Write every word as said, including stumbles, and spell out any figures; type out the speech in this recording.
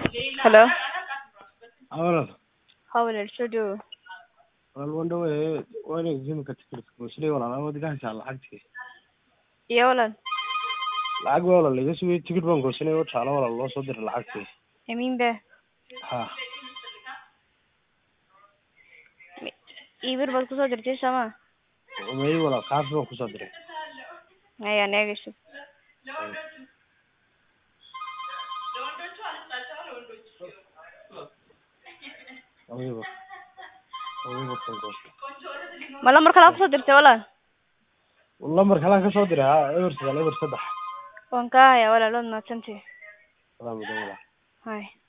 Hello. Ahora, How are you? wal wando eh wani jin ka tikir ko shile wala ma diga insha Allah hagti Iyo walaal. lacag wala laga soo tikir baan ko shile oo taalo wala loo soo diray lacagti Emin be. ha Ibir bad kusoo dirtay sama. way wala qaas baan ku soo diray Ay anaga awiba awiba ko Ma lambar kala kusoo dirtay walaal. lambar kala ka soo diray ha ewer saddex ewer saddex Waan ka haya walaal wad maadsantii. wala Hay.